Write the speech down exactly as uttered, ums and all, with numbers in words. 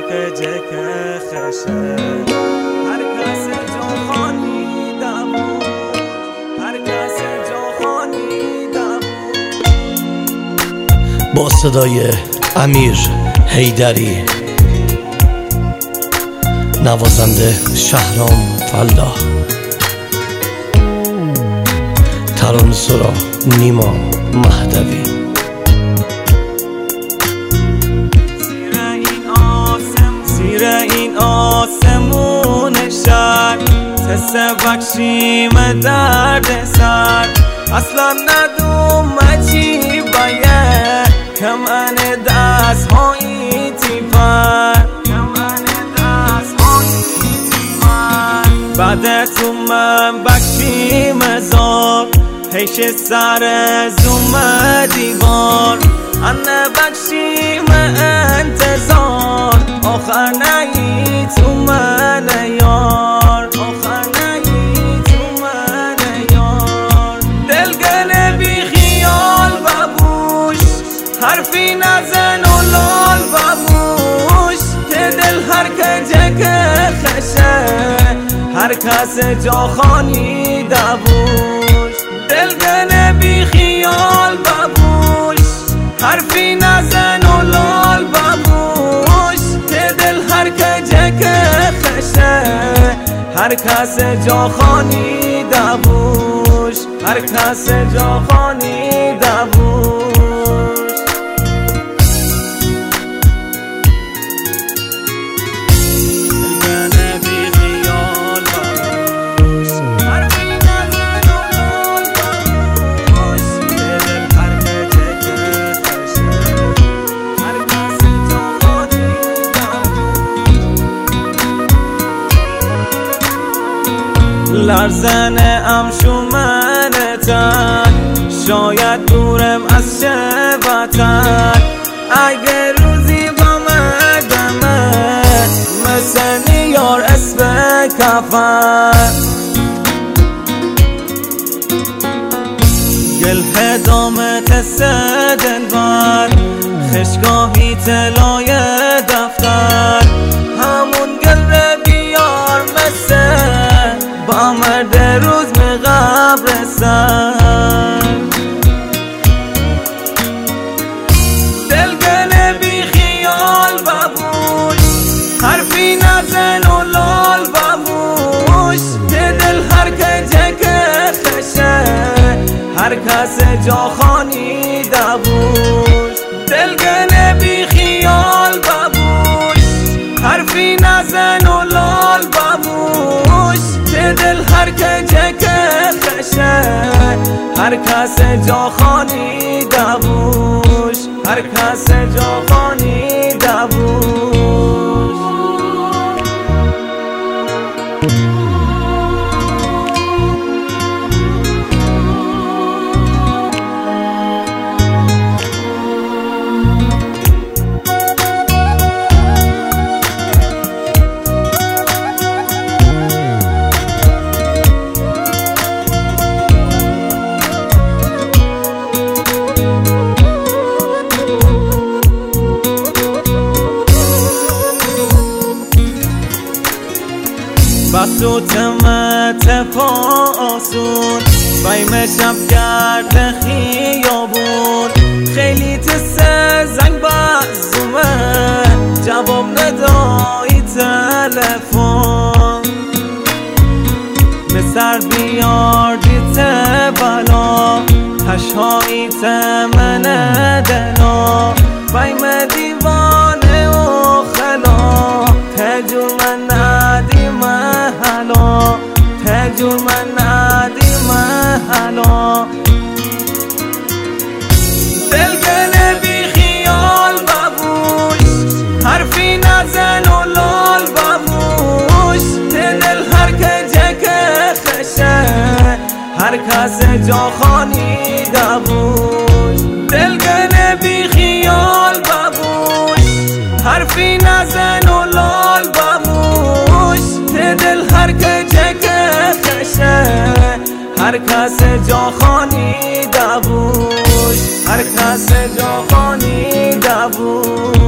حرق جک خشه هر کس جا خانیده بود هر کس جا خانیده بود. با صدای امیر حیدری، نوازنده شهرام فلاح، ترانه‌سرا نیما مهدوی. زیر این آسمون شهر تست بخشیم درد سر اصلا ندوم عجیبه که من دست هایی تیپر که من دست هایی تیپر بعد تو من بخشیم زار پیش سر زوم دیوار انه بخشیم انتظار آخر نهی تو من یار آخر نهی تو من یار دلگل بی خیال ببوش حرفی نزن و لال ببوش که دل هر کجه که خشه هر کس جا خانیده بوش دلگل بی خیال ببوش حرفی نزن و لال ببوش که دل هر کجه که خشه هر کس جا خانیده بوش هر کس جا خانیده بوش. لرزن امشومنتن شاید دورم از شبتن اگه روزی بامدمه مثل نیار اسب کفن گل هدامت سدن بر خشگاهی تلای دفتر همون گل بیار مثل با مرد روز به قبرستان دلگل بی خیال ببوش حرفی نزن و لال ببوش که دل هر کجه که خشه هر کس جا خانیده بوش دلگل بی خیال ببوش حرفی نزن و لال ببوش دل هر کجه که خشه هر کس جا خانیده بوش هر کس جا خانیده بوش. بسوت متفا آسون بیم شب گرد خیابون خیلی تسه زنگ بزومه جواب ندایی تلفن مسر بیار دیت بلا تشهایی تمن دلا بیم دیوانه و خلا تجور من ندی محلا تجور من ندی محلا دلگل بی خیال ببوش حرفی نزن و لال ببوش دل هر کجه که خشه هر کس جا خانیده بوش دلگل بی خیال ببوش حرفی نزن و لال ببوش دل هر کجه که خشه هر کس جا خانیده بوش هر کس جا خانیده بود.